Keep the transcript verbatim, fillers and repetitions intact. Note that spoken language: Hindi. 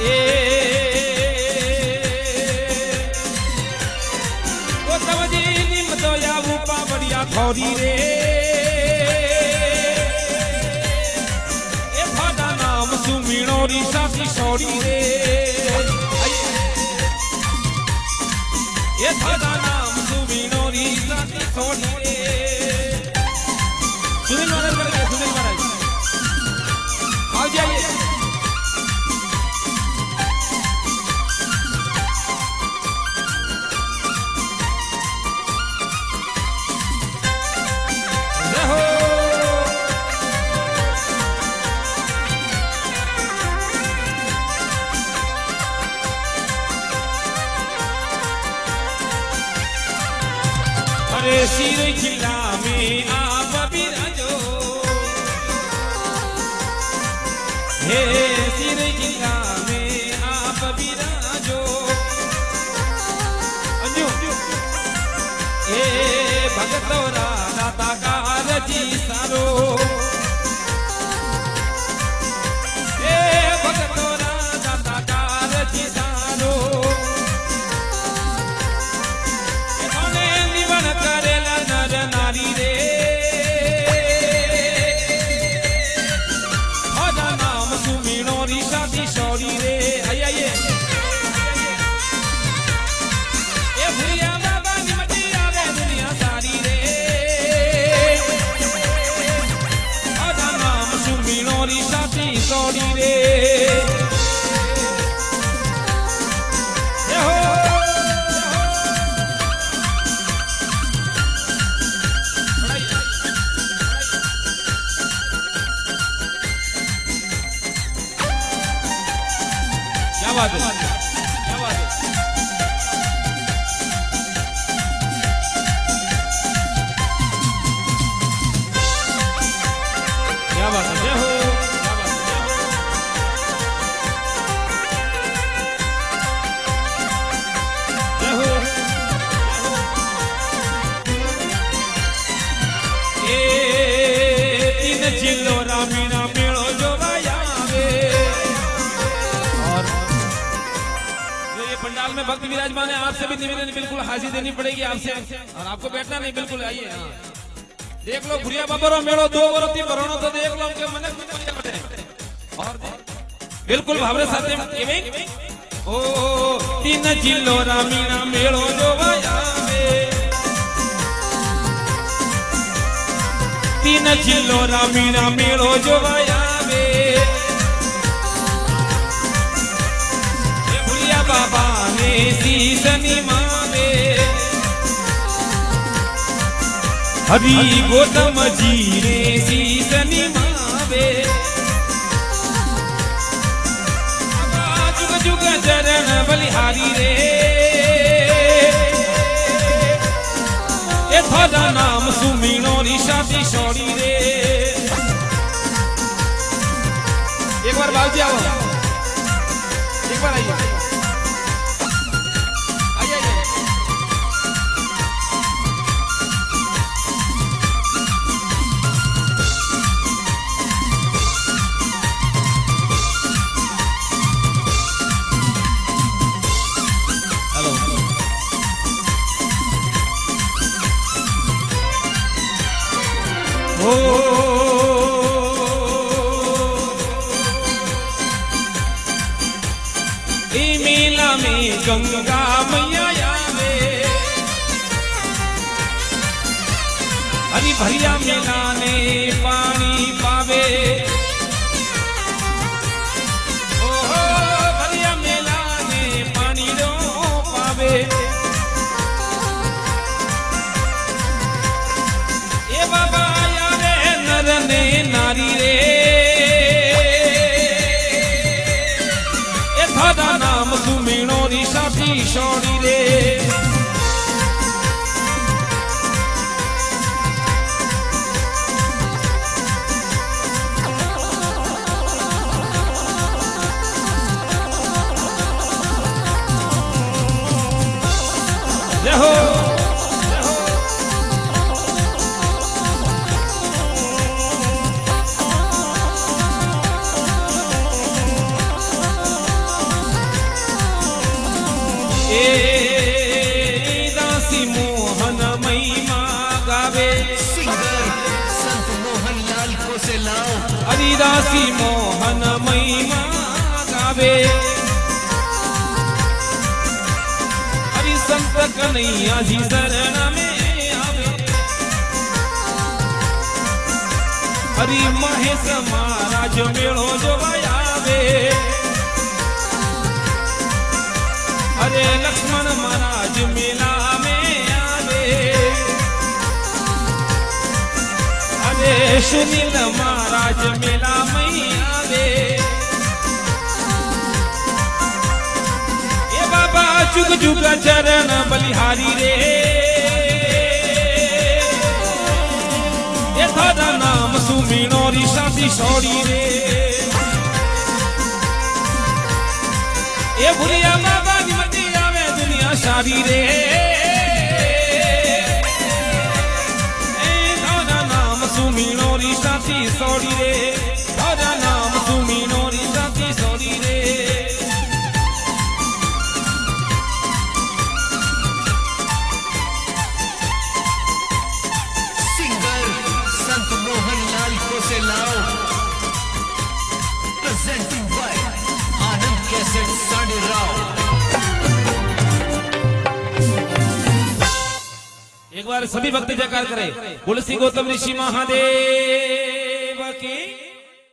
ए ओ तवजी निम तो या ऊपा बढ़िया थोड़ी रे ए फादा नाम सुमीणो री साथी सोड़ी रे ए फादा नाम सुमीणो री साथी सोड़ी रे सुनील महाराज कर सुनील महाराज आओ जाइए अरे सिर खिला में आप बिराजो हे सिर खिला में आप बिराजो अंजू हे भगतोरा दाता का रजी सारो हे भगतोरा दाता का रजी सारो करेला नर नारी रे फादा नाम सुमीणो री साथी सोड़ी रे आइए आइए ए भैया बाबा निमटी आवे दुनिया सारी रे फादा नाम सुमीणो री साथी सोड़ी रे क्या बात है क्या बात है क्या बात है जय हो क्या बात है जय हो ए तीन जिलो रामीना मेलो जो पंडाल में भक्त विराजमान है। आपसे भी निवेदन बिल्कुल हाजिर देनी पड़ेगी आपसे और आपको बैठना नहीं बिल्कुल आइए। देख लो भुरिया बाबरो मेड़ो दो वरती भरणो तो देख लो के मन और बिल्कुल भावरे साथे ओ तीन जिलो रामीना मेड़ो जो आवे तीन जिलो रामीना मेड़ो जो आवे बाबा ने शीश निमावे हरि गौतम जी ने शीश निमावे जुग जुग चरण बलिहारी रे ए थादा नाम सुमीणो री साथी सोड़ी रे एक बार बाबूजी आओ एक बार आइए ओ मेला में गंगा मैया आवे हरी भरिया मेला ने पानी पावे ओ भरिया मेला ने पानी रो पावे ए बाबा ने नारी रे ए थादा नाम सुमीणो री साथी सोड़ी रे दासी मोहन महिमा गावे हरि संत कन्हैया जी शरण में आवे हरि महेश महाराज मेलो जो आवे अरे लक्ष्मण महाराज मेला में आवे अरे सुनील महाराज मेला में आवे ये बाबा जुग जुग चरण बलिहारी रे ये थारा नाम सुमीनो ऋषि सोड़ी रे ये भुलिया बाबा निमती आवे दुनिया सारी रे थारा नाम सुमीनो ऋषि सोड़ी रे थारा नाम सुमीनो ऋषि सोड़ी रे सिंगर संत मोहन लाल को से लाओ प्रेजेंटिंग बाय आनंद कैसेट साड़ी राव। एक बार सभी भक्त जयकार करें। तुलसी गौतम ऋषि महादेव की।